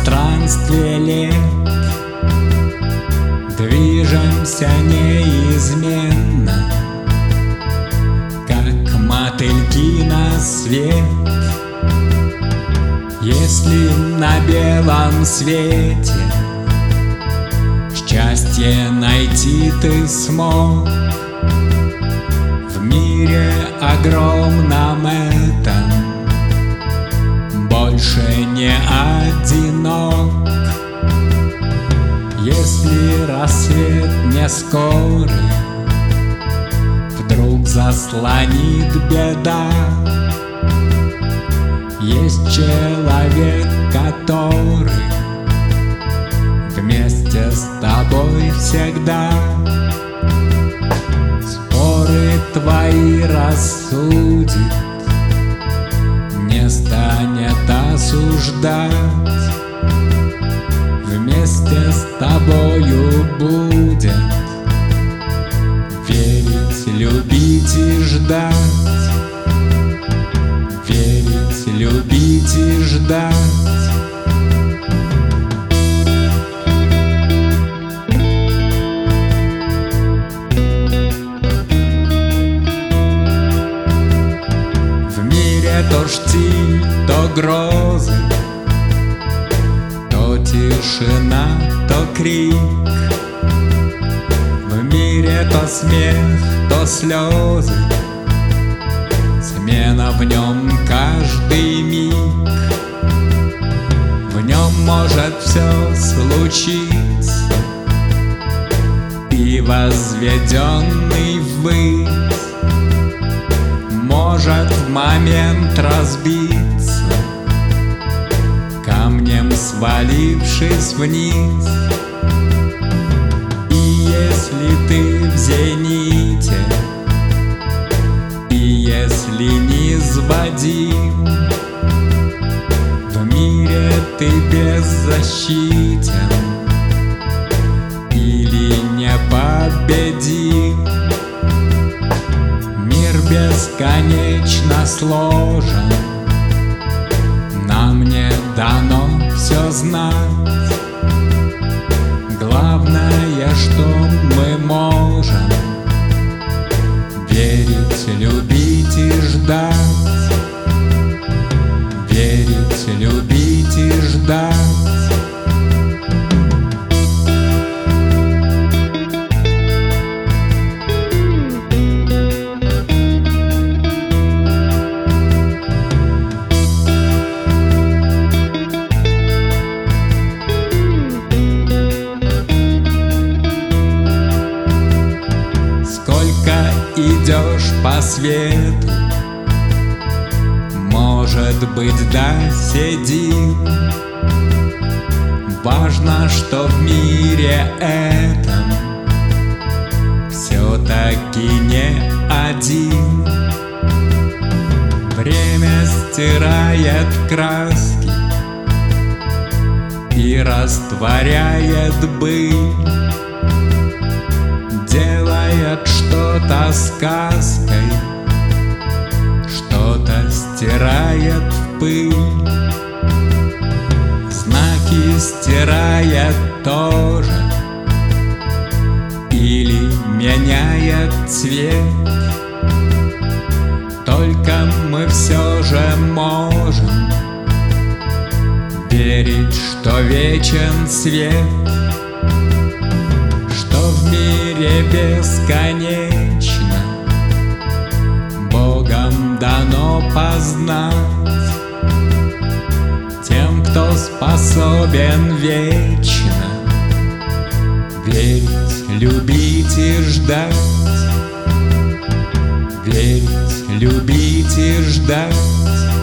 пространстве лет движемся неизменно, как мотыльки на свет. Если на белом свете счастье найти ты смог, в мире огромном этом больше не одинок. Если рассвет не скорый вдруг заслонит беда, есть человек, который вместе с тобой всегда. Споры твои рассудит, не станет осуждать, вместе с тобою будет верить, любить и ждать. Верить, любить и ждать. В мире то штиль, то грозы, то тишина, то крик. В мире то смех, то слезы, смена в нем каждый миг. В нем может все случиться, и возведенный ввысь может в момент разбиться, камнем свалившись вниз. И если ты в зените, и если низводим, в мире ты беззащитен или непобедим. Мир бесконечно сложен, нам не дано все знать. Главное, что мы можем верить, любить и ждать. Верить, любить и ждать. Сколько идешь по свету, может быть, досидим. Важно, что в мире этом все-таки не один. Время стирает краски и растворяет быль, делает что-то сказкой, что-то стирает в пыль. Знаки стирает тоже или меняет цвет. Только мы все же можем верить, что вечен свет, что в мире бесконечно Богом дано познать. Тем, кто способен вечно верить, любить и ждать. Верить, любить и ждать.